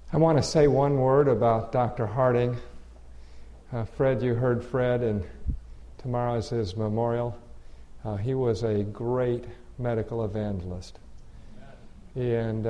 I want to say one word about Dr. Harding. Fred, you heard Fred, and tomorrow is his memorial. He was a great medical evangelist. And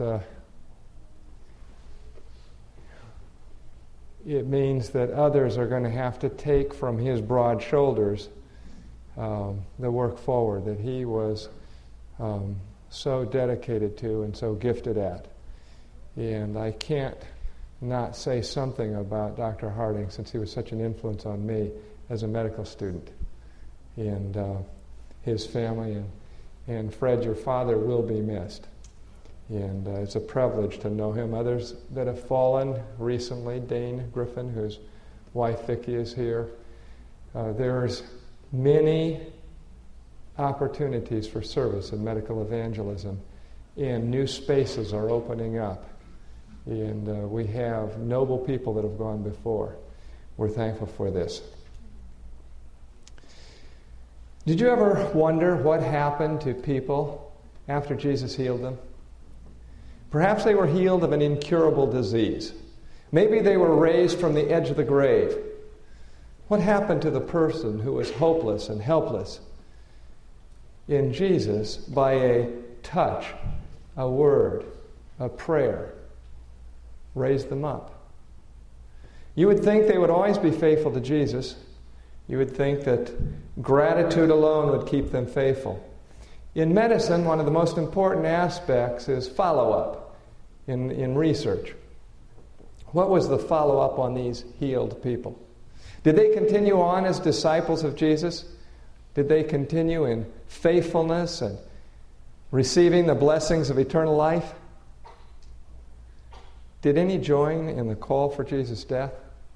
it means that others are going to have to take from his broad shoulders the work forward that he was so dedicated to and so gifted at. And I can't not say something about Dr. Harding, since he was such an influence on me as a medical student. And his family and Fred, your father, will be missed. And it's a privilege to know him. Others that have fallen recently, Dane Griffin, whose wife Vicki is here. There's many opportunities for service in medical evangelism, and new spaces are opening up. And we have noble people that have gone before. We're thankful for this. Did you ever wonder what happened to people after Jesus healed them? Perhaps they were healed of an incurable disease. Maybe they were raised from the edge of the grave. What happened to the person who was hopeless and helpless? In Jesus, by a touch, a word, a prayer, raised them up. You would think they would always be faithful to Jesus. You would think that gratitude alone would keep them faithful. In medicine, one of the most important aspects is follow-up in research. What was the follow-up on these healed people? Did they continue on as disciples of Jesus? Did they continue in faithfulness and receiving the blessings of eternal life? Did any join in the call for Jesus' death?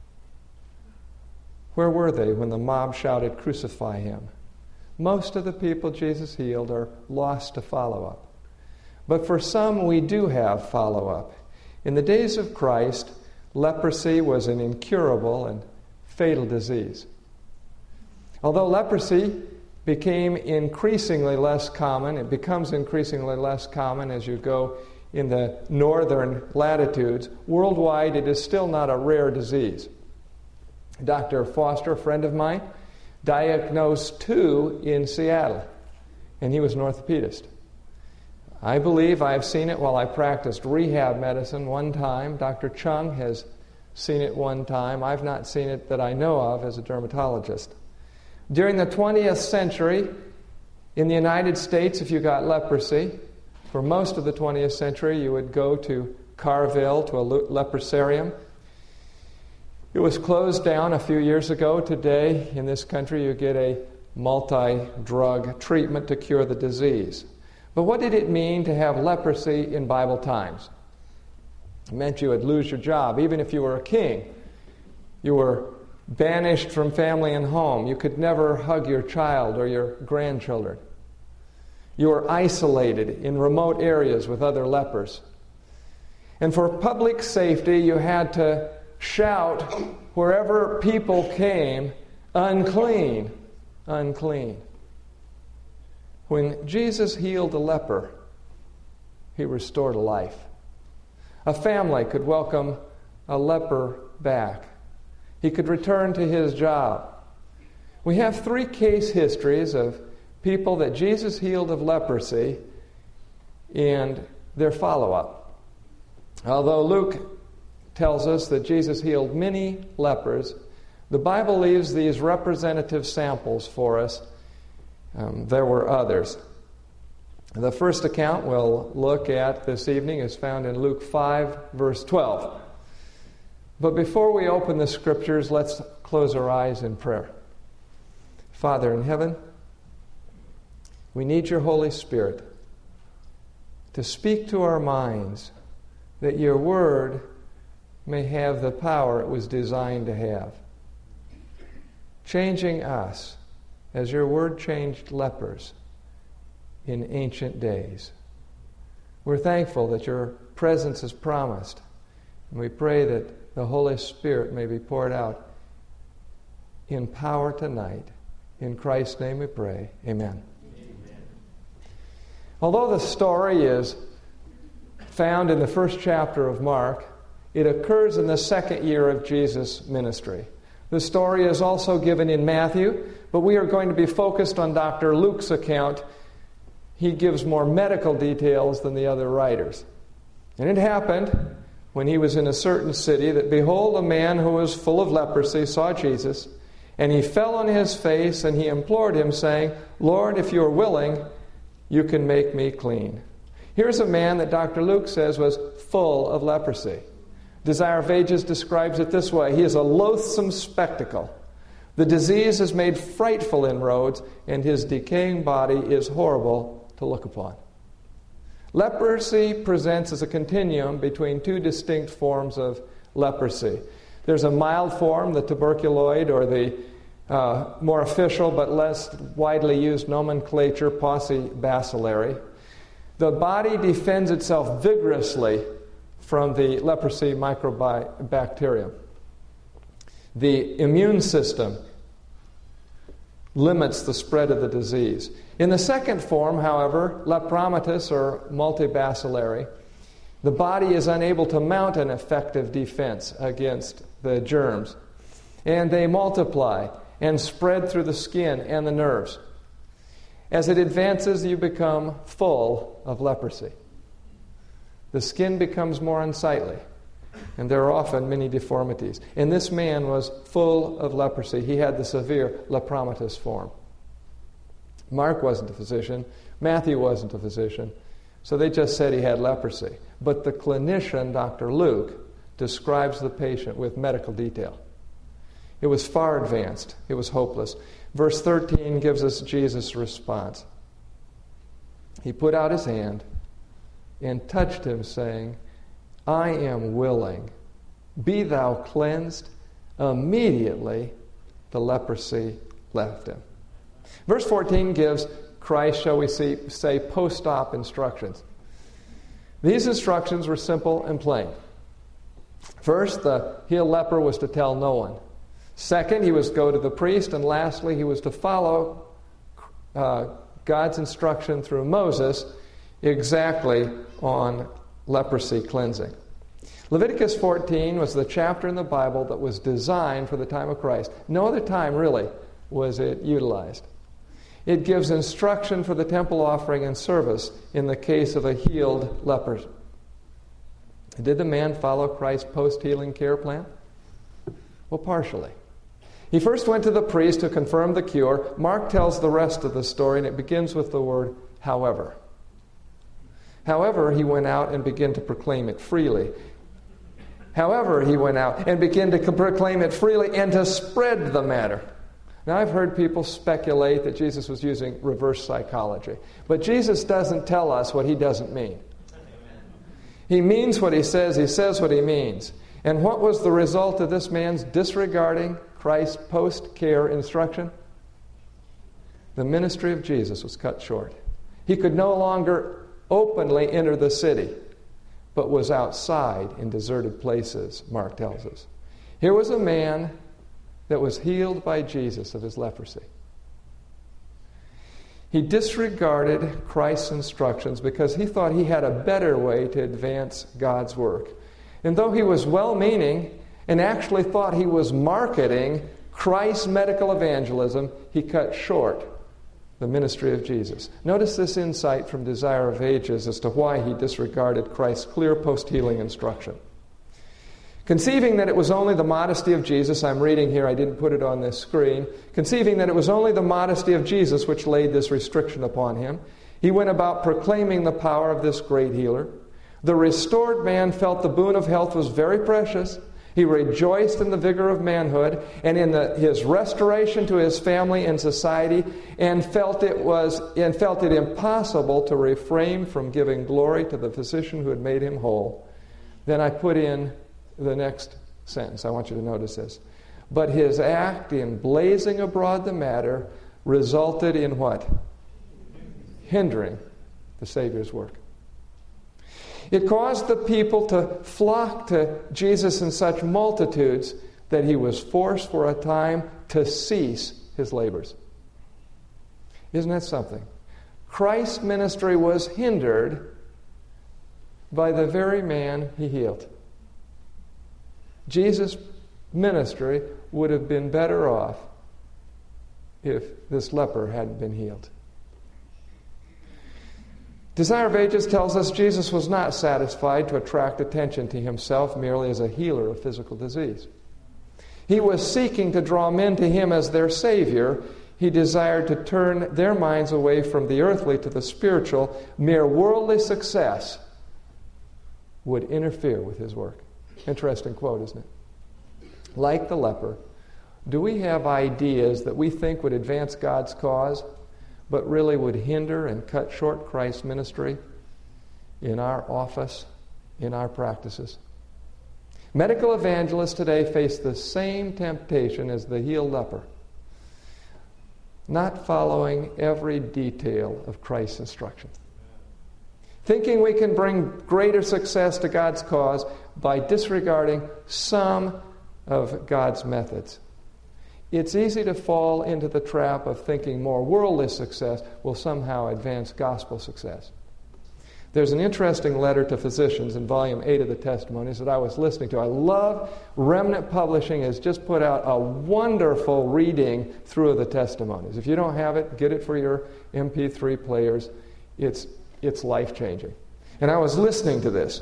Where were they when the mob shouted, "Crucify him"? Most of the people Jesus healed are lost to follow-up. But for some, we do have follow-up. In the days of Christ, leprosy was an incurable and fatal disease. Although leprosy became increasingly less common, it becomes increasingly less common as you go in the northern latitudes, worldwide it is still not a rare disease. Dr. Foster, a friend of mine, diagnosed 2 in Seattle, and he was an orthopedist. I believe I've seen it while I practiced rehab medicine one time. Dr. Chung has seen it one time. I've not seen it that I know of as a dermatologist. During the 20th century, in the United States, if you got leprosy, for most of the 20th century, you would go to Carville, to a leprosarium. It was closed down a few years ago. Today, in this country, you get a multi-drug treatment to cure the disease. But what did it mean to have leprosy in Bible times? It meant you would lose your job. Even if you were a king, you were banished from family and home. You could never hug your child or your grandchildren. You were isolated in remote areas with other lepers. And for public safety, you had to shout wherever people came, "Unclean, unclean." When Jesus healed a leper, he restored life. A family could welcome a leper back. He could return to his job. We have 3 case histories of people that Jesus healed of leprosy and their follow-up. Although Luke tells us that Jesus healed many lepers, the Bible leaves these representative samples for us. There were others. The first account we'll look at this evening is found in Luke 5, verse 12. But before we open the Scriptures, let's close our eyes in prayer. Father in heaven, we need your Holy Spirit to speak to our minds that your Word may have the power it was designed to have, changing us as your Word changed lepers in ancient days. We're thankful that your presence is promised, and we pray that the Holy Spirit may be poured out in power tonight. In Christ's name we pray. Amen. Although the story is found in the first chapter of Mark, It occurs in the second year of Jesus' ministry. The story is also given in Matthew, but we are going to be focused on Dr. Luke's account. He gives more medical details than the other writers. And it happened when he was in a certain city that, behold, a man who was full of leprosy saw Jesus, and he fell on his face, and he implored him, saying, Lord, if you are willing, you can make me clean. Here's a man that Dr. Luke says was full of leprosy. Desire of Ages describes it this way: he is a loathsome spectacle. The disease has made frightful inroads, and his decaying body is horrible to look upon. Leprosy presents as a continuum between two distinct forms of leprosy. There's a mild form, the tuberculoid, or the more official but less widely used nomenclature, Pauci bacillari. The body defends itself vigorously from the leprosy microbacterium. The immune system limits the spread of the disease. In the second form, however, lepromatous or multibacillary, the body is unable to mount an effective defense against the germs, and they multiply and spread through the skin and the nerves. As it advances, you become full of leprosy. The skin becomes more unsightly, and there are often many deformities. And this man was full of leprosy. He had the severe lepromatous form. Mark wasn't a physician. Matthew wasn't a physician. So they just said he had leprosy. But the clinician, Dr. Luke, describes the patient with medical detail. It was far advanced. It was hopeless. Verse 13 gives us Jesus' response. He put out his hand and touched him, saying, I am willing. Be thou cleansed. Immediately the leprosy left him. Verse 14 gives Christ, shall we say, post-op instructions. These instructions were simple and plain. First, the healed leper was to tell no one. Second, he was to go to the priest. And lastly, he was to follow God's instruction through Moses exactly on leprosy cleansing. Leviticus 14 was the chapter in the Bible that was designed for the time of Christ. No other time, really, was it utilized. It gives instruction for the temple offering and service in the case of a healed leper. Did the man follow Christ's post-healing care plan? Well, partially. He first went to the priest to confirm the cure. Mark tells the rest of the story, and it begins with the word, however. However, he went out and began to proclaim it freely. However, he went out and began to proclaim it freely and to spread the matter. Now, I've heard people speculate that Jesus was using reverse psychology. But Jesus doesn't tell us what he doesn't mean. He means what he says what he means. And what was the result of this man's disregarding Christ's post-care instruction? The ministry of Jesus was cut short. He could no longer openly enter the city, but was outside in deserted places, Mark tells us. Here was a man that was healed by Jesus of his leprosy. He disregarded Christ's instructions because he thought he had a better way to advance God's work. And though he was well-meaning and actually thought he was marketing Christ's medical evangelism, he cut short the ministry of Jesus. Notice this insight from Desire of Ages as to why he disregarded Christ's clear post-healing instruction. Conceiving that it was only the modesty of Jesus, I'm reading here, I didn't put it on this screen, conceiving that it was only the modesty of Jesus which laid this restriction upon him, he went about proclaiming the power of this great healer. The restored man felt the boon of health was very precious. He rejoiced in the vigor of manhood and in his restoration to his family and society, and felt it impossible to refrain from giving glory to the physician who had made him whole. Then I put in the next sentence. I want you to notice this. But his act in blazing abroad the matter resulted in what? Hindering the Savior's work. It caused the people to flock to Jesus in such multitudes that he was forced for a time to cease his labors. Isn't that something? Christ's ministry was hindered by the very man he healed. Jesus' ministry would have been better off if this leper hadn't been healed. Desire of Ages tells us Jesus was not satisfied to attract attention to himself merely as a healer of physical disease. He was seeking to draw men to him as their Savior. He desired to turn their minds away from the earthly to the spiritual. Mere worldly success would interfere with his work. Interesting quote, isn't it? Like the leper, do we have ideas that we think would advance God's cause, but really would hinder and cut short Christ's ministry in our office, in our practices? Medical evangelists today face the same temptation as the healed leper, not following every detail of Christ's instruction, thinking we can bring greater success to God's cause by disregarding some of God's methods. It's easy to fall into the trap of thinking more worldly success will somehow advance gospel success. There's an interesting letter to physicians in volume 8 of the Testimonies that I was listening to. I love Remnant Publishing has just put out a wonderful reading through of the Testimonies. If you don't have it, get it for your MP3 players. It's life-changing. And I was listening to this.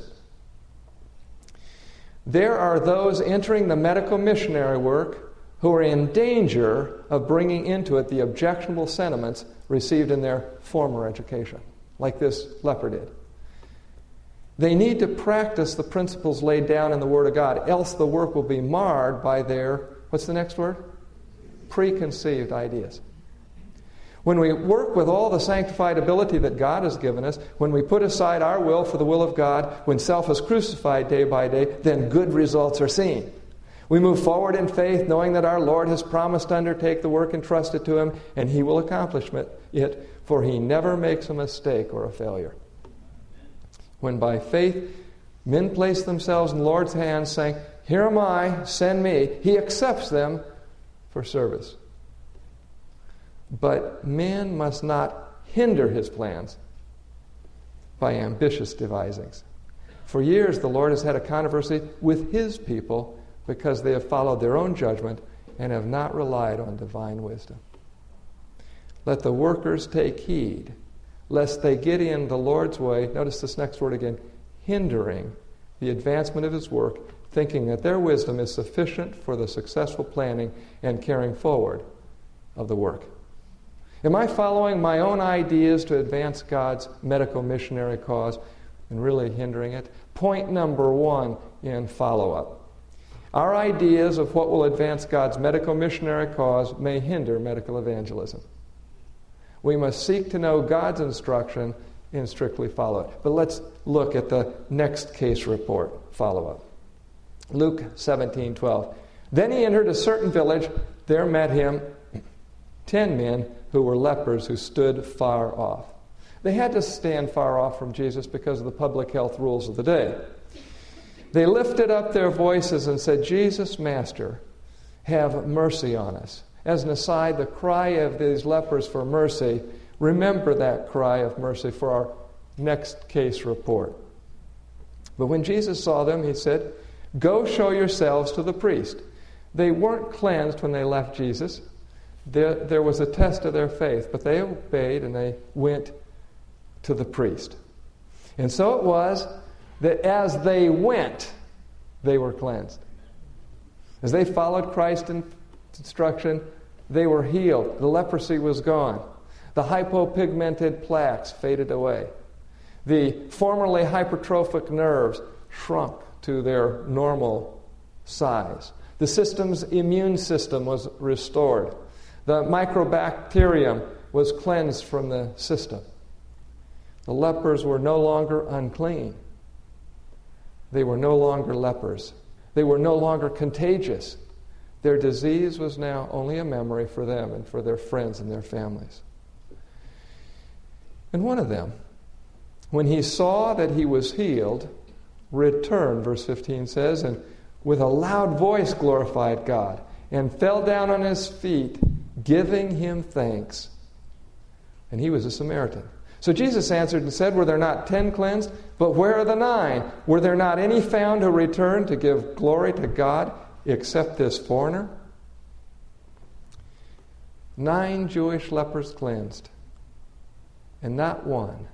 There are those entering the medical missionary work who are in danger of bringing into it the objectionable sentiments received in their former education, like this leper did. They need to practice the principles laid down in the Word of God, else the work will be marred by their, what's the next word? Preconceived ideas. When we work with all the sanctified ability that God has given us, when we put aside our will for the will of God, when self is crucified day by day, then good results are seen. We move forward in faith, knowing that our Lord has promised to undertake the work entrusted to Him, and He will accomplish it, for He never makes a mistake or a failure. When by faith men place themselves in the Lord's hands, saying, "Here am I, send me," He accepts them for service. But men must not hinder His plans by ambitious devisings. For years the Lord has had a controversy with His people because they have followed their own judgment and have not relied on divine wisdom. Let the workers take heed, lest they get in the Lord's way, notice this next word again, hindering the advancement of His work, thinking that their wisdom is sufficient for the successful planning and carrying forward of the work. Am I following my own ideas to advance God's medical missionary cause and really hindering it? Point number 1 in follow-up. Our ideas of what will advance God's medical missionary cause may hinder medical evangelism. We must seek to know God's instruction and strictly follow it. But let's look at the next case report follow-up. Luke 17:12. Then he entered a certain village. There met him 10 men who were lepers who stood far off. They had to stand far off from Jesus because of the public health rules of the day. They lifted up their voices and said, "Jesus, Master, have mercy on us." As an aside, the cry of these lepers for mercy, remember that cry of mercy for our next case report. But when Jesus saw them, He said, "Go show yourselves to the priest." They weren't cleansed when they left Jesus. There was a test of their faith, but they obeyed and they went to the priest. And so it was that as they went, they were cleansed. As they followed Christ's instruction, they were healed. The leprosy was gone. The hypopigmented plaques faded away. The formerly hypertrophic nerves shrunk to their normal size. The system's immune system was restored. The microbacterium was cleansed from the system. The lepers were no longer unclean. They were no longer lepers. They were no longer contagious. Their disease was now only a memory for them and for their friends and their families. And one of them, when he saw that he was healed, returned, verse 15 says, and with a loud voice glorified God, and fell down on his feet, giving Him thanks. And he was a Samaritan. So Jesus answered and said, were there not 10 cleansed? But where are the 9? Were there not any found who returned to give glory to God except this foreigner? 9 Jewish lepers cleansed, and not one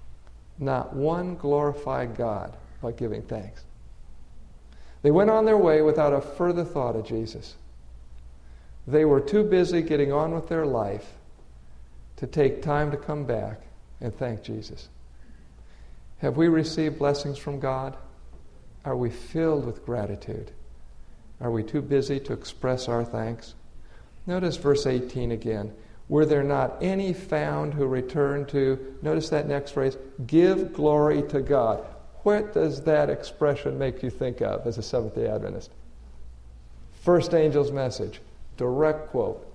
glorified God by giving thanks. They went on their way without a further thought of Jesus. They were too busy getting on with their life to take time to come back and thank Jesus. Have we received blessings from God? Are we filled with gratitude? Are we too busy to express our thanks? Notice verse 18 again. Were there not any found who returned to, notice that next phrase, give glory to God? What does that expression make you think of as a Seventh-day Adventist? First angel's message, direct quote.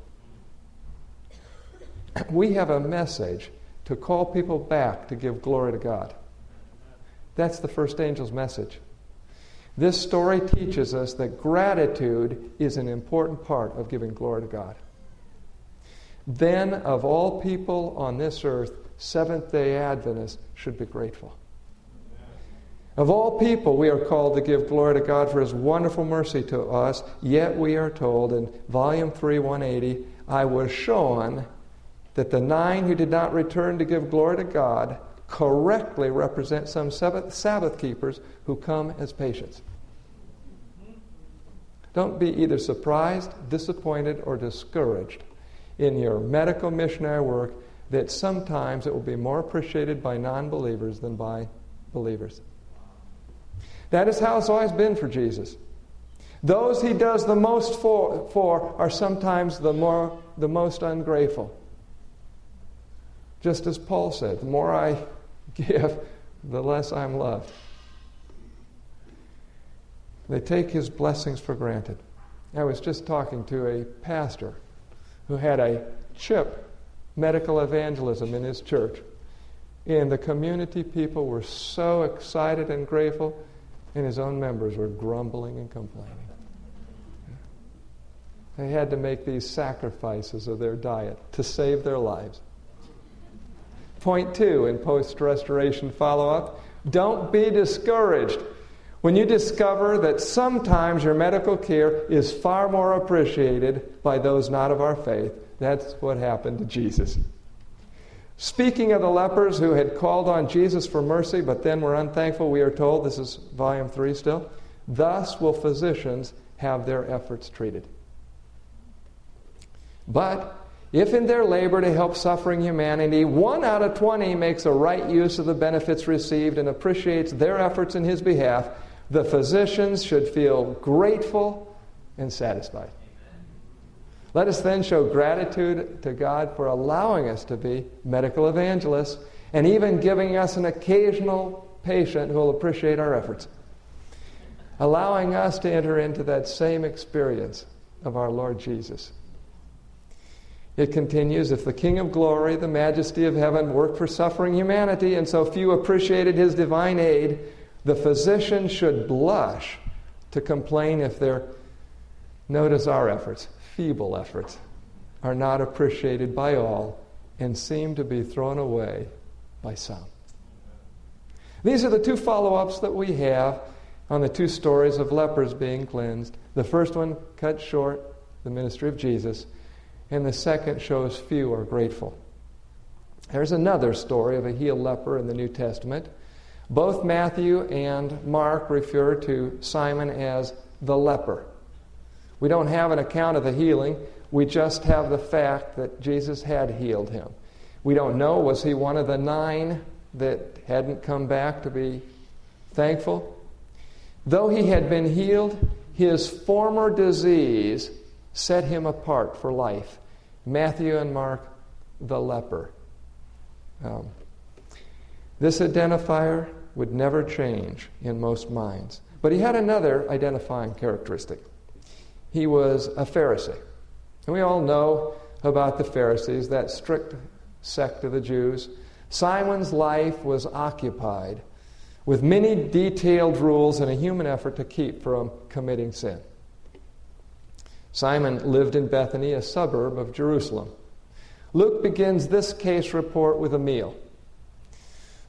We have a message to call people back to give glory to God. That's the first angel's message. This story teaches us that gratitude is an important part of giving glory to God. Then, of all people on this earth, Seventh-day Adventists should be grateful. Of all people, we are called to give glory to God for His wonderful mercy to us, yet we are told in Volume 3, 180, I was shown that the 9 who did not return to give glory to God correctly represent some Sabbath keepers who come as patients. Don't be either surprised, disappointed, or discouraged in your medical missionary work that sometimes it will be more appreciated by non-believers than by believers. That is how it's always been for Jesus. Those He does the most for are sometimes the most ungrateful. Just as Paul said, the more I give, the less I'm loved. They take His blessings for granted. I was just talking to a pastor who had a CHIP, medical evangelism, in his church. And the community people were so excited and grateful, and his own members were grumbling and complaining. They had to make these sacrifices of their diet to save their lives. Point 2 in post-restoration follow-up, don't be discouraged when you discover that sometimes your medical care is far more appreciated by those not of our faith. That's what happened to Jesus. Speaking of the lepers who had called on Jesus for mercy but then were unthankful, we are told, this is volume 3 still, thus will physicians have their efforts treated. But if in their labor to help suffering humanity, 1 out of 20 makes a right use of the benefits received and appreciates their efforts in his behalf, the physicians should feel grateful and satisfied. Let us then show gratitude to God for allowing us to be medical evangelists and even giving us an occasional patient who will appreciate our efforts, allowing us to enter into that same experience of our Lord Jesus. It continues, if the King of glory, the majesty of heaven, worked for suffering humanity and so few appreciated his divine aid, the physician should blush to complain if their, notice our efforts, feeble efforts, are not appreciated by all and seem to be thrown away by some. These are the 2 follow-ups that we have on the 2 stories of lepers being cleansed. The first one cut short the ministry of Jesus, and the second shows few are grateful. There's another story of a healed leper in the New Testament. Both Matthew and Mark refer to Simon as the leper. We don't have an account of the healing. We just have the fact that Jesus had healed him. We don't know, was he one of the 9 that hadn't come back to be thankful? Though he had been healed, his former disease set him apart for life. Matthew and Mark, the leper. This identifier would never change in most minds. But he had another identifying characteristic. He was a Pharisee. And we all know about the Pharisees, that strict sect of the Jews. Simon's life was occupied with many detailed rules and a human effort to keep from committing sin. Simon lived in Bethany, a suburb of Jerusalem. Luke begins this case report with a meal.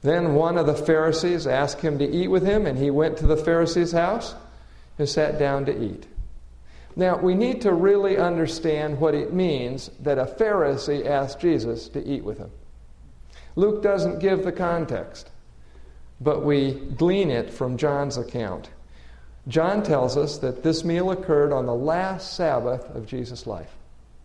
Then one of the Pharisees asked him to eat with him, and he went to the Pharisee's house and sat down to eat. Now, we need to really understand what it means that a Pharisee asked Jesus to eat with him. Luke doesn't give the context, but we glean it from John's account. John tells us that this meal occurred on the last Sabbath of Jesus' life,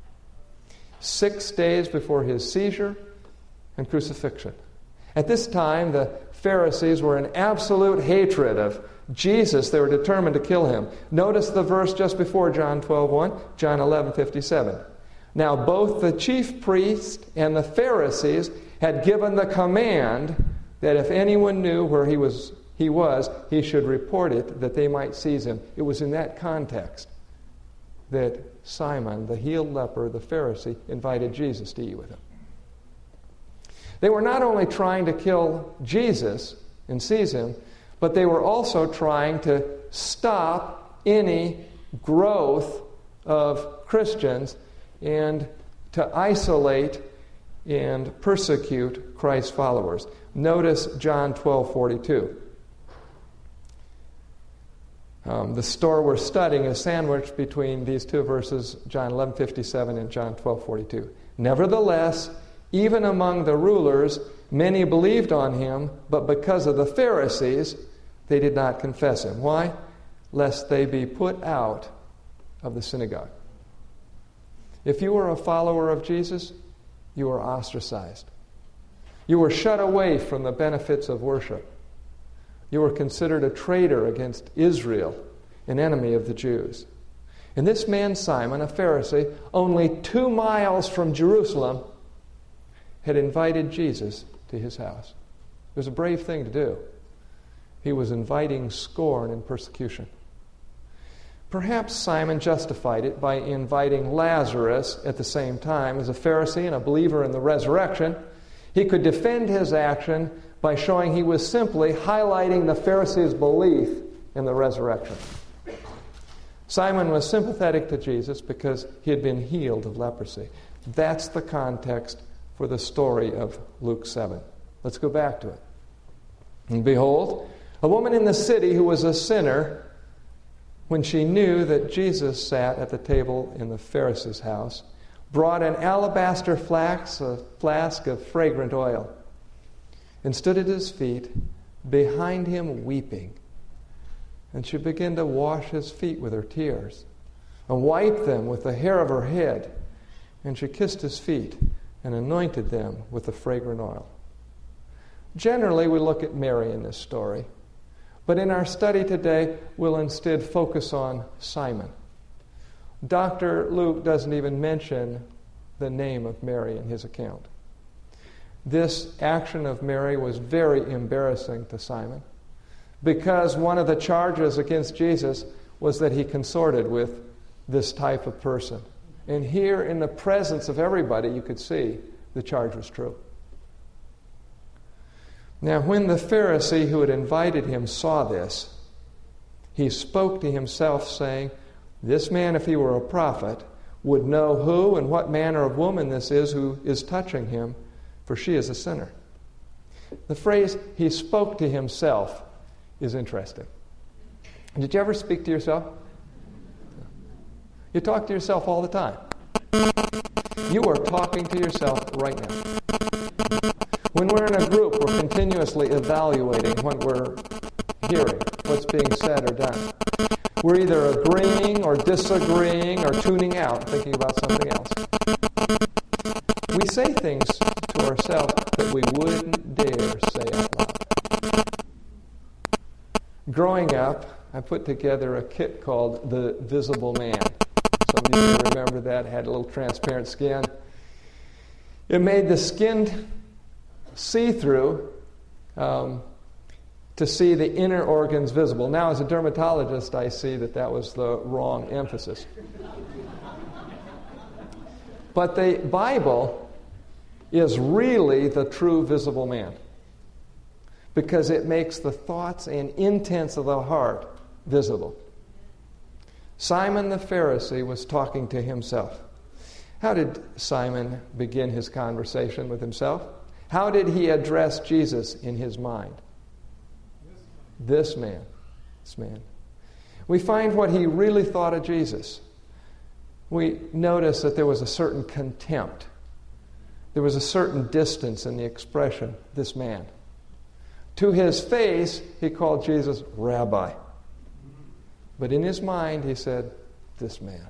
6 days before his seizure and crucifixion. At this time, the Pharisees were in absolute hatred of Jesus. They were determined to kill him. Notice the verse just before John 12:1, John 11:57. Now both the chief priest and the Pharisees had given the command that if anyone knew where he was, he should report it, that they might seize him. It was in that context that Simon, the healed leper, the Pharisee, invited Jesus to eat with him. They were not only trying to kill Jesus and seize him, but they were also trying to stop any growth of Christians and to isolate and persecute Christ's followers. Notice John 12:42. The story we're studying is sandwiched between these two verses, John 11:57 and John 12:42. Nevertheless, even among the rulers, many believed on him, but because of the Pharisees, they did not confess him. Why? Lest they be put out of the synagogue. If you were a follower of Jesus, you were ostracized. You were shut away from the benefits of worship. You were considered a traitor against Israel, an enemy of the Jews. And this man Simon, a Pharisee, only 2 miles from Jerusalem, had invited Jesus to his house. It was a brave thing to do. He was inviting scorn and persecution. Perhaps Simon justified it by inviting Lazarus at the same time. As a Pharisee and a believer in the resurrection, he could defend his action by showing he was simply highlighting the Pharisees' belief in the resurrection. Simon was sympathetic to Jesus because he had been healed of leprosy. That's the context for the story of Luke 7. Let's go back to it. And behold, a woman in the city who was a sinner, when she knew that Jesus sat at the table in the Pharisee's house, brought an alabaster flask of fragrant oil, and stood at his feet, behind him weeping. And she began to wash his feet with her tears, and wiped them with the hair of her head. And she kissed his feet, and anointed them with the fragrant oil. Generally, we look at Mary in this story, but in our study today, we'll instead focus on Simon. Dr. Luke doesn't even mention the name of Mary in his account. This action of Mary was very embarrassing to Simon, because one of the charges against Jesus was that he consorted with this type of person. And here, in the presence of everybody, you could see the charge was true. Now, when the Pharisee who had invited him saw this, he spoke to himself, saying, "This man, if he were a prophet, would know who and what manner of woman this is who is touching him, for she is a sinner." The phrase, "he spoke to himself," is interesting. Did you ever speak to yourself? You talk to yourself all the time. You are talking to yourself right now. When we're in a group, we're continuously evaluating what we're hearing, what's being said or done. We're either agreeing or disagreeing or tuning out, thinking about something else. We say things to ourselves that we wouldn't dare say out loud. Growing up, I put together a kit called The Visible Man. Some of you may remember that. It had a little transparent skin. It made the skin see-through to see the inner organs visible. Now, as a dermatologist, I see that was the wrong emphasis. But the Bible is really the true visible man, because it makes the thoughts and intents of the heart visible. Simon the Pharisee was talking to himself. How did Simon begin his conversation with himself? How did he address Jesus in his mind? This man. This man. We find what he really thought of Jesus. We notice that there was a certain contempt. There was a certain distance in the expression, this man. To his face, he called Jesus Rabbi. But in his mind, he said, this man.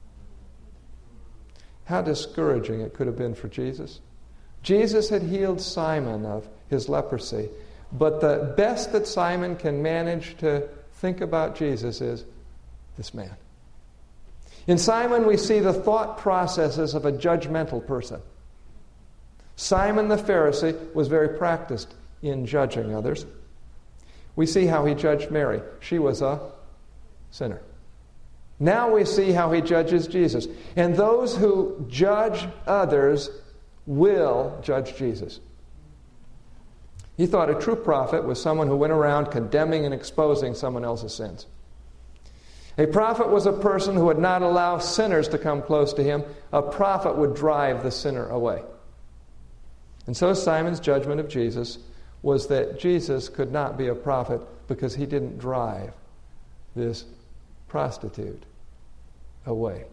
How discouraging it could have been for Jesus. Jesus had healed Simon of his leprosy. But the best that Simon can manage to think about Jesus is this man. In Simon, we see the thought processes of a judgmental person. Simon the Pharisee was very practiced in judging others. We see how he judged Mary. She was a sinner. Now we see how he judges Jesus. And those who judge others will judge Jesus. He thought a true prophet was someone who went around condemning and exposing someone else's sins. A prophet was a person who would not allow sinners to come close to him. A prophet would drive the sinner away. And so Simon's judgment of Jesus was that Jesus could not be a prophet because he didn't drive this prostitute away.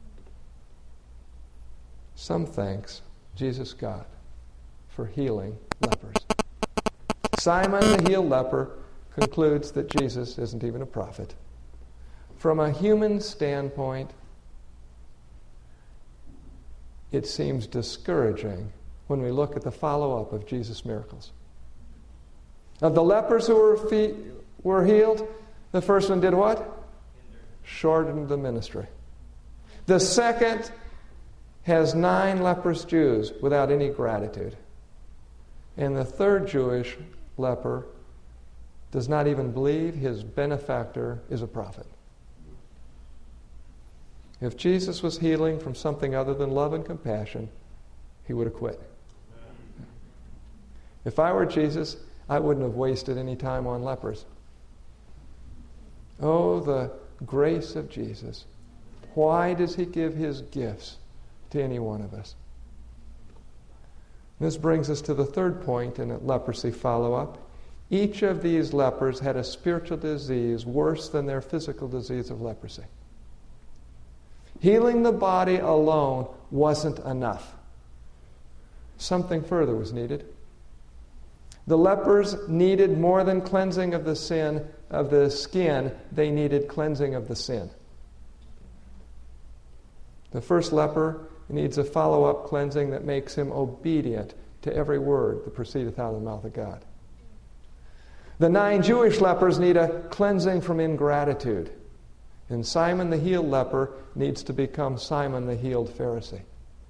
Some thanks Jesus got for healing lepers. Simon the healed leper concludes that Jesus isn't even a prophet. From a human standpoint, it seems discouraging when we look at the follow-up of Jesus' miracles. Of the lepers who were healed, the first one did what? Shortened the ministry. The second has 9 leprous Jews without any gratitude. And the third Jewish leper does not even believe his benefactor is a prophet. If Jesus was healing from something other than love and compassion, he would have quit. If I were Jesus, I wouldn't have wasted any time on lepers. Oh, the grace of Jesus. Why does he give his gifts to any one of us? This brings us to the third point in a leprosy follow-up. Each of these lepers had a spiritual disease worse than their physical disease of leprosy. Healing the body alone wasn't enough. Something further was needed. The lepers needed more than cleansing of the sin of the skin, they needed cleansing of the sin. The first leper needs a follow-up cleansing that makes him obedient to every word that proceedeth out of the mouth of God. The 9 Jewish lepers need a cleansing from ingratitude. And Simon the healed leper needs to become Simon the healed Pharisee.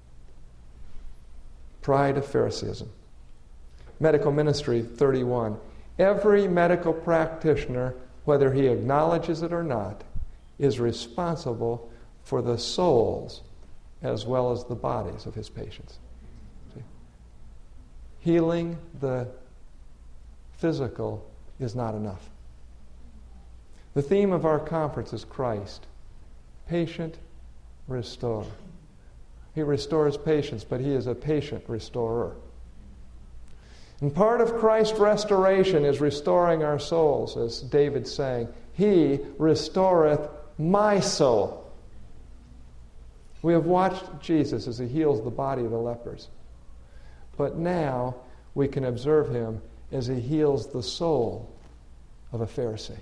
Pride of Phariseeism. Medical Ministry 31. Every medical practitioner, whether he acknowledges it or not, is responsible for the souls as well as the bodies of his patients. See? Healing the physical is not enough. The theme of our conference is Christ. Patient, restore. He restores patients, but he is a patient restorer. And part of Christ's restoration is restoring our souls, as David's saying, He restoreth my soul. We have watched Jesus as he heals the body of the lepers. But now we can observe him as he heals the soul of a Pharisee.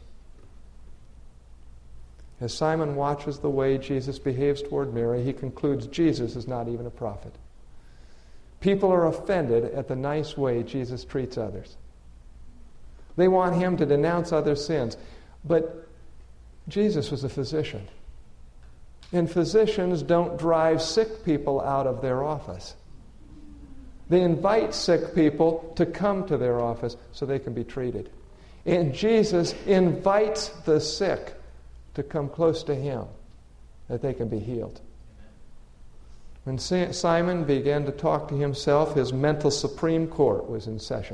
As Simon watches the way Jesus behaves toward Mary, he concludes Jesus is not even a prophet. People are offended at the nice way Jesus treats others. They want him to denounce other sins. But Jesus was a physician. And physicians don't drive sick people out of their office. They invite sick people to come to their office so they can be treated. And Jesus invites the sick to come close to him that they can be healed. When Simon began to talk to himself, his mental Supreme Court was in session.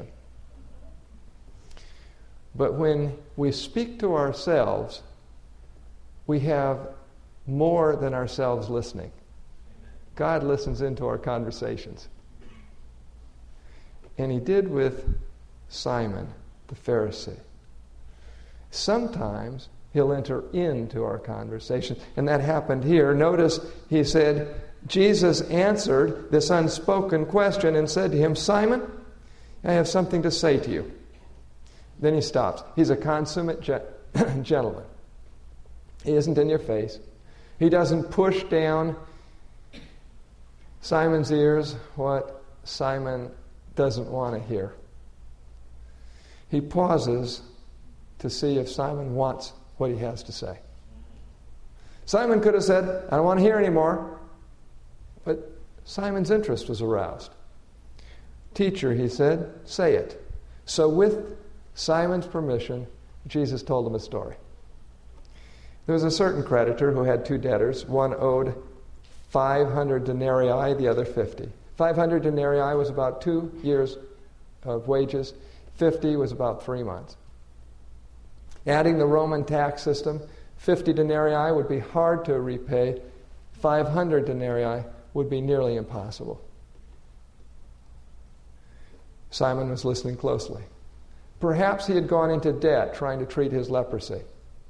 But when we speak to ourselves, we have more than ourselves listening. God listens into our conversations. And he did with Simon, the Pharisee. Sometimes he'll enter into our conversation, and that happened here. Notice he said, Jesus answered this unspoken question and said to him, Simon, I have something to say to you. Then he stops. He's a consummate gentleman. He isn't in your face. He doesn't push down Simon's ears what Simon doesn't want to hear. He pauses to see if Simon wants what he has to say. Simon could have said, I don't want to hear anymore. But Simon's interest was aroused. Teacher, he said, say it. So with Simon's permission, Jesus told him a story. There was a certain creditor who had two debtors. One owed 500 denarii, the other 50. 500 denarii was about 2 years of wages. 50 was about 3 months. Adding the Roman tax system, 50 denarii would be hard to repay. 500 denarii would be nearly impossible. Simon was listening closely. Perhaps he had gone into debt trying to treat his leprosy.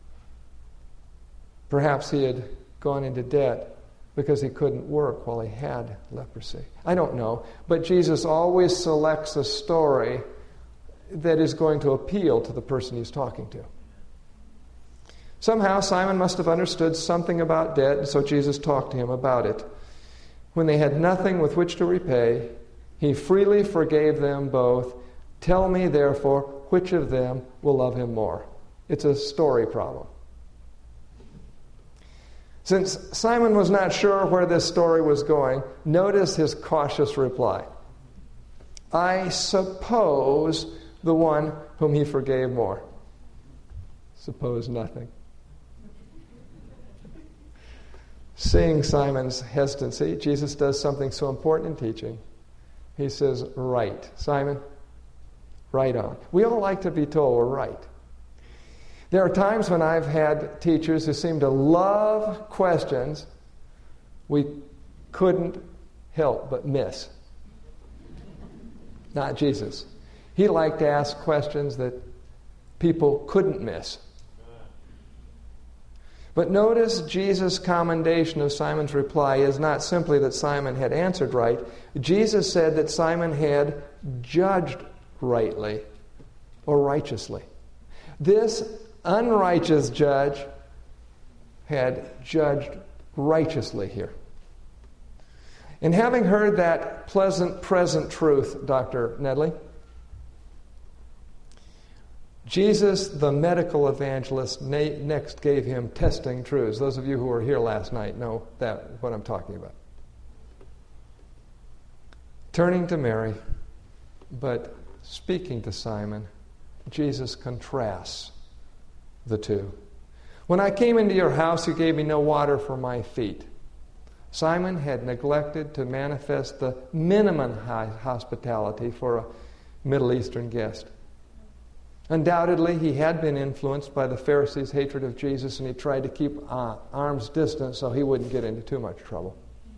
Perhaps he had gone into debt because he couldn't work while he had leprosy. I don't know, but Jesus always selects a story that is going to appeal to the person he's talking to. Somehow Simon must have understood something about debt, and so Jesus talked to him about it. When they had nothing with which to repay, he freely forgave them both. Tell me, therefore, which of them will love him more? It's a story problem. Since Simon was not sure where this story was going, notice his cautious reply. I suppose the one whom he forgave more. Suppose nothing. Seeing Simon's hesitancy, Jesus does something so important in teaching. He says, right. Simon, right on. We all like to be told we're right. There are times when I've had teachers who seem to love questions we couldn't help but miss. Not Jesus. He liked to ask questions that people couldn't miss. But notice Jesus' commendation of Simon's reply is not simply that Simon had answered right. Jesus said that Simon had judged rightly or righteously. This unrighteous judge had judged righteously here. And having heard that pleasant present truth, Dr. Nedley, Jesus, the medical evangelist, next gave him testing truths. Those of you who were here last night know what I'm talking about. Turning to Mary, but speaking to Simon, Jesus contrasts the two. When I came into your house, you gave me no water for my feet. Simon had neglected to manifest the minimum hospitality for a Middle Eastern guest. Undoubtedly, he had been influenced by the Pharisees' hatred of Jesus, and he tried to keep arm's distance so he wouldn't get into too much trouble.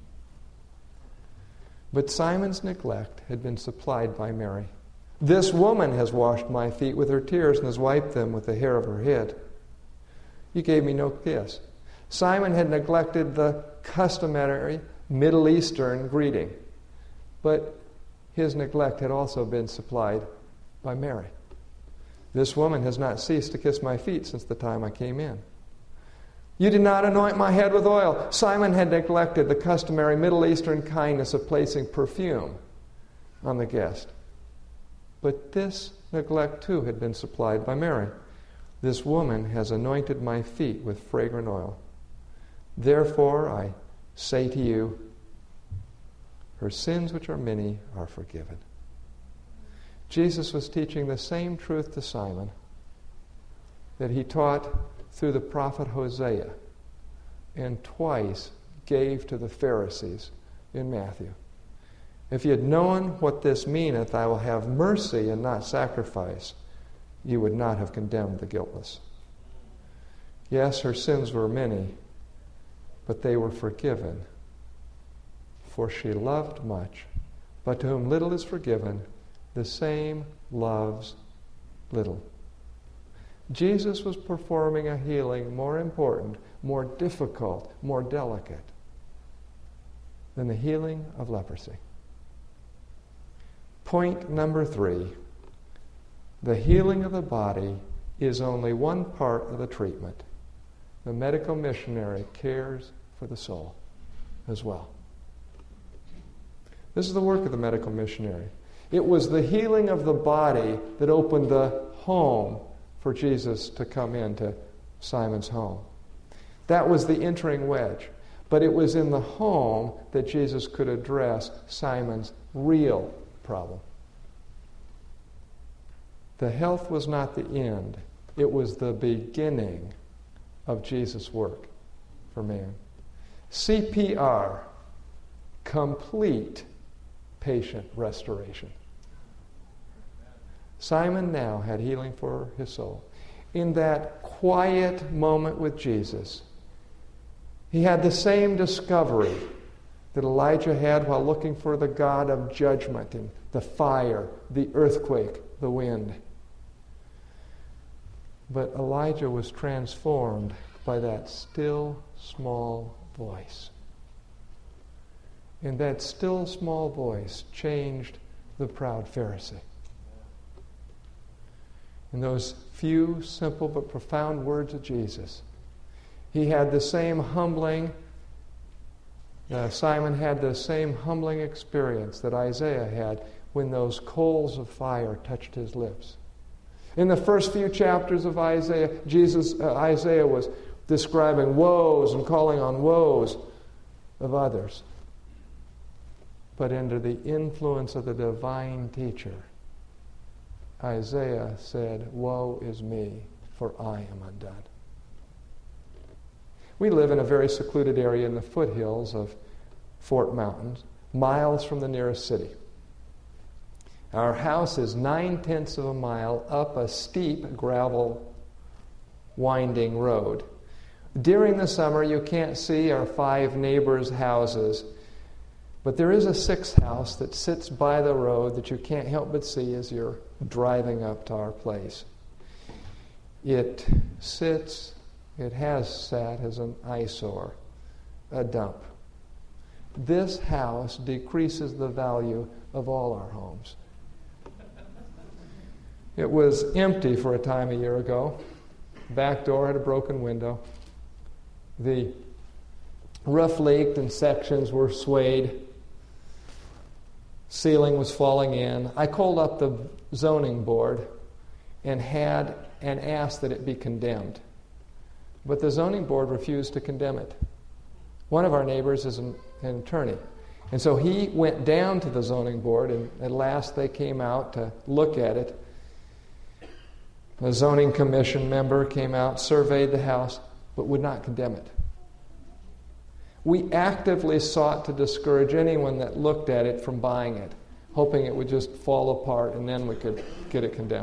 But Simon's neglect had been supplied by Mary. This woman has washed my feet with her tears and has wiped them with the hair of her head. You gave me no kiss. Simon had neglected the customary Middle Eastern greeting, but his neglect had also been supplied by Mary. This woman has not ceased to kiss my feet since the time I came in. You did not anoint my head with oil. Simon had neglected the customary Middle Eastern kindness of placing perfume on the guest. But this neglect too had been supplied by Mary. This woman has anointed my feet with fragrant oil. Therefore I say to you, her sins, which are many, are forgiven. Jesus was teaching the same truth to Simon that he taught through the prophet Hosea and twice gave to the Pharisees in Matthew. If you had known what this meaneth, I will have mercy and not sacrifice, you would not have condemned the guiltless. Yes, her sins were many, but they were forgiven. For she loved much, but to whom little is forgiven, The same loves little. Jesus was performing a healing more important, more difficult, more delicate than the healing of leprosy. Point number 3. The healing of the body is only one part of the treatment. The medical missionary cares for the soul as well. This is the work of the medical missionary. It was the healing of the body that opened the home for Jesus to come into Simon's home. That was the entering wedge. But it was in the home that Jesus could address Simon's real problem. The health was not the end. It was the beginning of Jesus' work for man. CPR, complete patient restoration. Simon now had healing for his soul. In that quiet moment with Jesus, he had the same discovery that Elijah had while looking for the God of judgment and the fire, the earthquake, the wind. But Elijah was transformed by that still, small voice. And that still, small voice changed the proud Pharisee. In those few, simple, but profound words of Jesus, he had the same humbling, Simon had the same humbling experience that Isaiah had when those coals of fire touched his lips. In the first few chapters of Isaiah, Isaiah was describing woes and calling on woes of others. But under the influence of the divine teacher, Isaiah said, "Woe is me, for I am undone." We live in a very secluded area in the foothills of Fort Mountains, miles from the nearest city. Our house is 9/10 of a mile up a steep gravel winding road. During the summer, you can't see our 5 neighbors' houses, but there is a 6th house that sits by the road that you can't help but see as you're driving up to our place. It has sat as an eyesore, a dump. This house decreases the value of all our homes. It was empty for a time a year ago. Back door had a broken window. The roof leaked and sections were swayed. Ceiling was falling in. I called up the zoning board and asked that it be condemned. But the zoning board refused to condemn it. One of our neighbors is an attorney. And so he went down to the zoning board, and at last they came out to look at it. A zoning commission member came out, surveyed the house, but would not condemn it. We actively sought to discourage anyone that looked at it from buying it, hoping it would just fall apart and then we could get it condemned.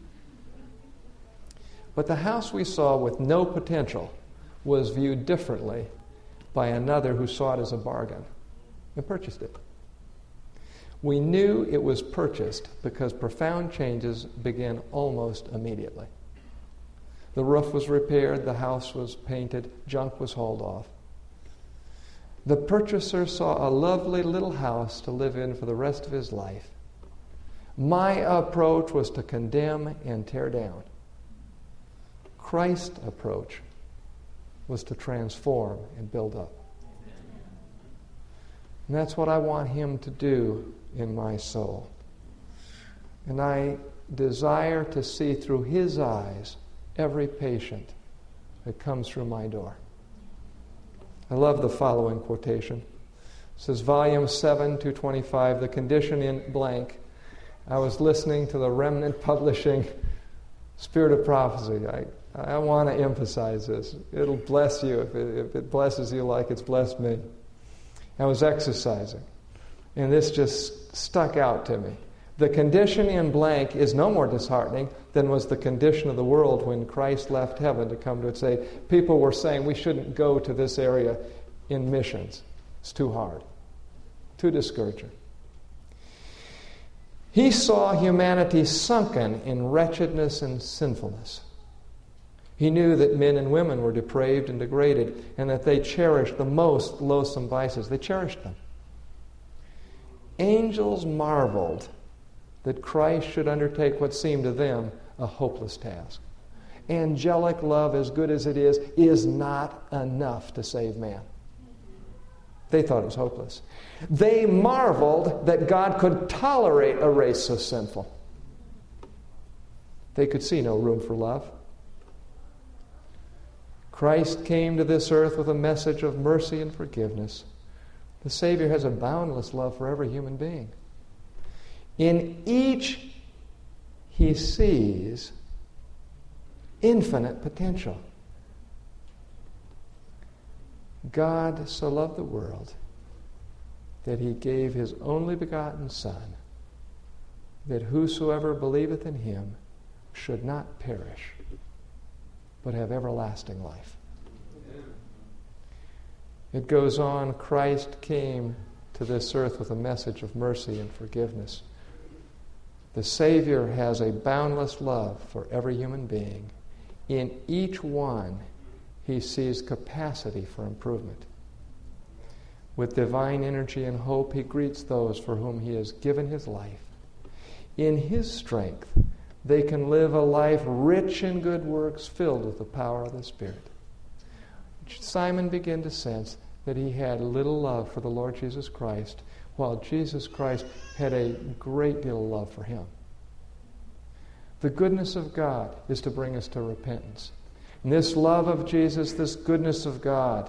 But the house we saw with no potential was viewed differently by another who saw it as a bargain and purchased it. We knew it was purchased because profound changes began almost immediately. The roof was repaired, the house was painted, junk was hauled off. The purchaser saw a lovely little house to live in for the rest of his life. My approach was to condemn and tear down. Christ's approach was to transform and build up. And that's what I want him to do in my soul. And I desire to see through his eyes every patient that comes through my door. I love the following quotation. It says, Volume 7, 225, the condition in blank. I was listening to the Remnant Publishing Spirit of Prophecy. I want to emphasize this. It'll bless you if it blesses you like it's blessed me. I was exercising, and this just stuck out to me. The condition in blank is no more disheartening than was the condition of the world when Christ left heaven to come to it. Say, people were saying we shouldn't go to this area in missions. It's too hard, too discouraging. He saw humanity sunken in wretchedness and sinfulness. He knew that men and women were depraved and degraded, and that they cherished the most loathsome vices. They cherished them. Angels marveled that Christ should undertake what seemed to them a hopeless task. Angelic love, as good as it is not enough to save man. They thought it was hopeless. They marveled that God could tolerate a race so sinful. They could see no room for love. Christ came to this earth with a message of mercy and forgiveness. The Savior has a boundless love for every human being. In each, he sees infinite potential. God so loved the world that he gave his only begotten Son, that whosoever believeth in him should not perish, but have everlasting life. It goes on, Christ came to this earth with a message of mercy and forgiveness. The Savior has a boundless love for every human being. In each one, he sees capacity for improvement. With divine energy and hope, he greets those for whom he has given his life. In his strength, they can live a life rich in good works, filled with the power of the Spirit. Simon began to sense that he had little love for the Lord Jesus Christ, while Jesus Christ had a great deal of love for him. The goodness of God is to bring us to repentance. And this love of Jesus, this goodness of God,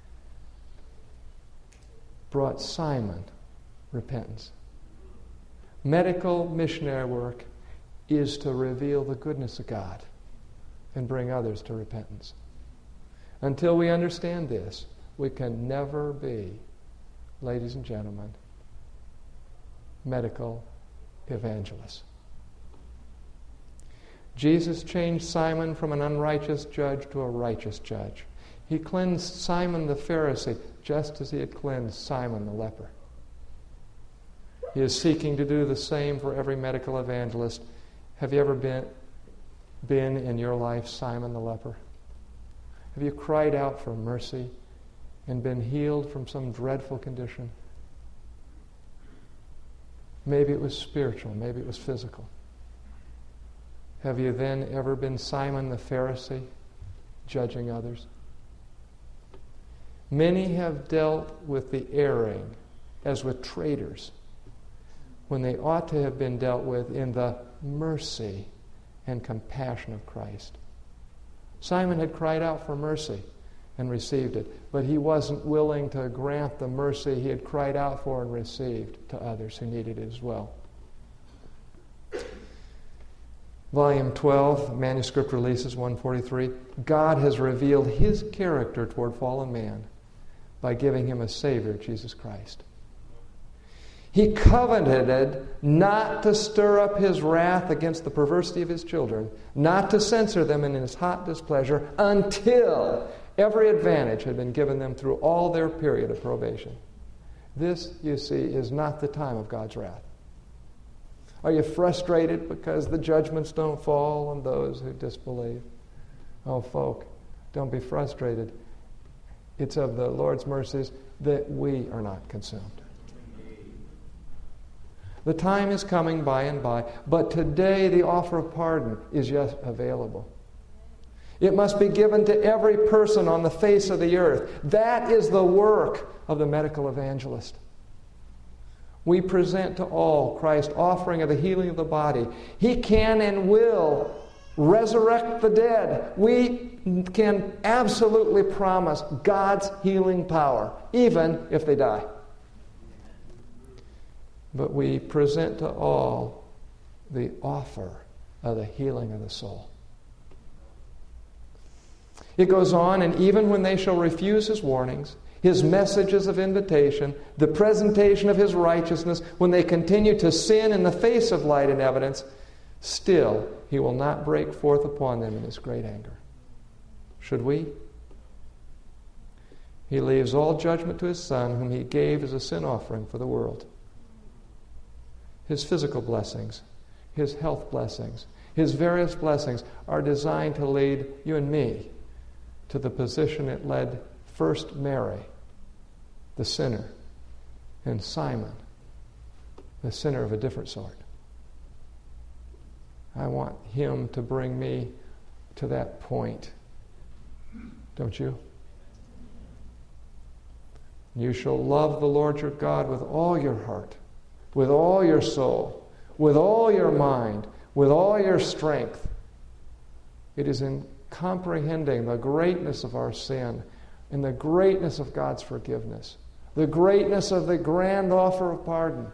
brought Simon repentance. Medical missionary work is to reveal the goodness of God and bring others to repentance. Until we understand this, we can never be, ladies and gentlemen, medical evangelists. Jesus changed Simon from an unrighteous judge to a righteous judge. He cleansed Simon the Pharisee just as he had cleansed Simon the leper. He is seeking to do the same for every medical evangelist. Have you ever been in your life Simon the leper? Have you cried out for mercy and been healed from some dreadful condition? Maybe it was spiritual, maybe it was physical. Have you then ever been Simon the Pharisee, judging others? Many have dealt with the erring as with traitors, when they ought to have been dealt with in the mercy and compassion of Christ. Simon had cried out for mercy and received it, but he wasn't willing to grant the mercy he had cried out for and received to others who needed it as well. Volume 12, Manuscript Releases 143. God has revealed his character toward fallen man by giving him a Savior, Jesus Christ. He covenanted not to stir up his wrath against the perversity of his children, not to censor them in his hot displeasure until every advantage had been given them through all their period of probation. This, you see, is not the time of God's wrath. Are you frustrated because the judgments don't fall on those who disbelieve? Oh, folk, don't be frustrated. It's of the Lord's mercies that we are not consumed. The time is coming by and by, but today the offer of pardon is yet available. It must be given to every person on the face of the earth. That is the work of the medical evangelist. We present to all Christ's offering of the healing of the body. He can and will resurrect the dead. We can absolutely promise God's healing power, even if they die. But we present to all the offer of the healing of the soul. It goes on, and even when they shall refuse his warnings, his messages of invitation, the presentation of his righteousness, when they continue to sin in the face of light and evidence, still he will not break forth upon them in his great anger. Should we? He leaves all judgment to his Son, whom he gave as a sin offering for the world. His physical blessings, His health blessings, His various blessings are designed to lead you and me to the position it led first Mary, the sinner, and Simon, the sinner of a different sort. I want Him to bring me to that point. Don't you? You shall love the Lord your God with all your heart, with all your soul, with all your mind, with all your strength. It is in comprehending the greatness of our sin and the greatness of God's forgiveness, the greatness of the grand offer of pardon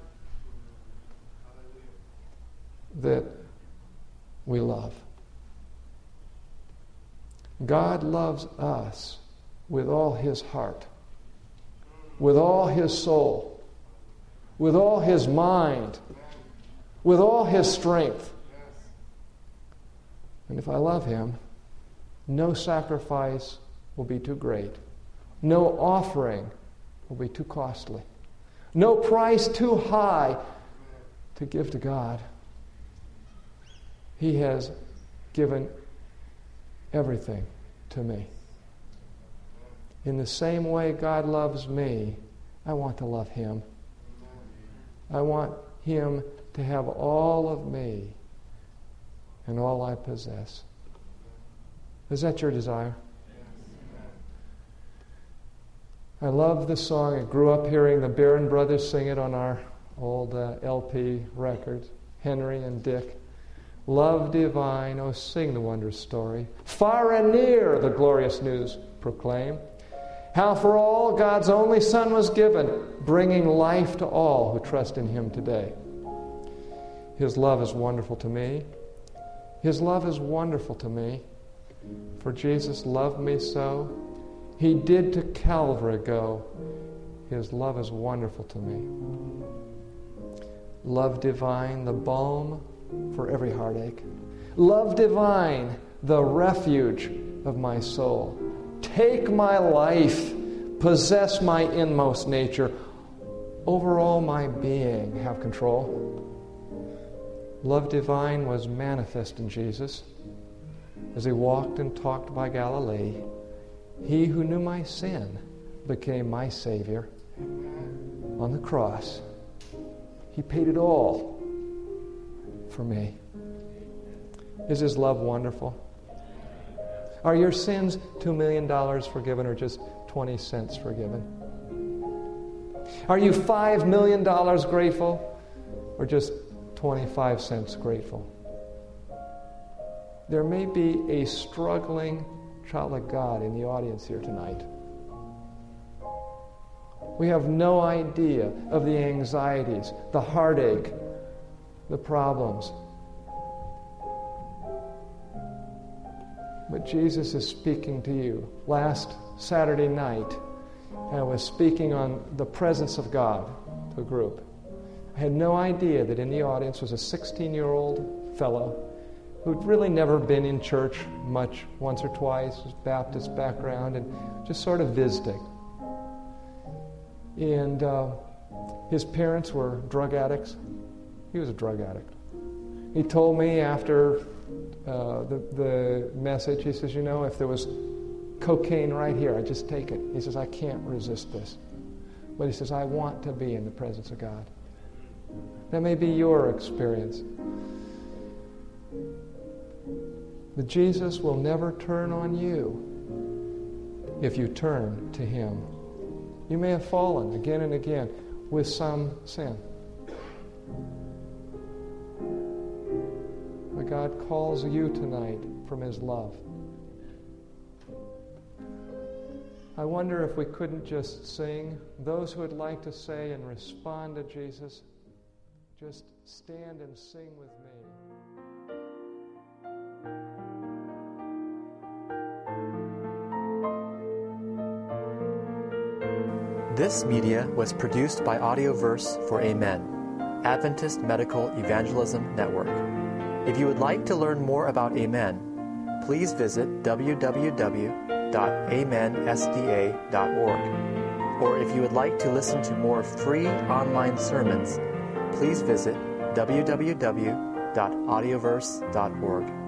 that we love. God loves us with all His heart, with all His soul, with all His mind, with all His strength. And if I love Him, no sacrifice will be too great. No offering will be too costly. No price too high to give to God. He has given everything to me. In the same way God loves me, I want to love Him. I want Him to have all of me and all I possess. Is that your desire? I love this song. I grew up hearing the Barron brothers sing it on our old LP records, Henry and Dick. Love divine, oh sing the wondrous story. Far and near the glorious news proclaim. How for all God's only Son was given, bringing life to all who trust in Him today. His love is wonderful to me. His love is wonderful to me. For Jesus loved me so. He did to Calvary go. His love is wonderful to me. Love divine, the balm for every heartache. Love divine, the refuge of my soul. Take my life, possess my inmost nature. Over all my being, have control. Love divine was manifest in Jesus as He walked and talked by Galilee. He who knew my sin became my Savior on the cross. He paid it all for me. Is His love wonderful? Are your sins $2 million forgiven or just 20 cents forgiven? Are you $5 million grateful or just 25 cents grateful? There may be a struggling child of God in the audience here tonight. We have no idea of the anxieties, the heartache, the problems. But Jesus is speaking to you. Last Saturday night, I was speaking on the presence of God to a group. I had no idea that in the audience was a 16-year-old fellow who'd really never been in church much, once or twice, was Baptist background, and just sort of visiting. And his parents were drug addicts. He was a drug addict. He told me after the message, he says, you know, if there was cocaine right here, I'd just take it. He says, I can't resist this. But he says, I want to be in the presence of God. That may be your experience. But Jesus will never turn on you if you turn to Him. You may have fallen again and again with some sin. But God calls you tonight from His love. I wonder if we couldn't just sing. Those who would like to say and respond to Jesus, just stand and sing with me. This media was produced by Audioverse for Amen, Adventist Medical Evangelism Network. If you would like to learn more about Amen, please visit www.amensda.org. Or if you would like to listen to more free online sermons, please visit www.audioverse.org.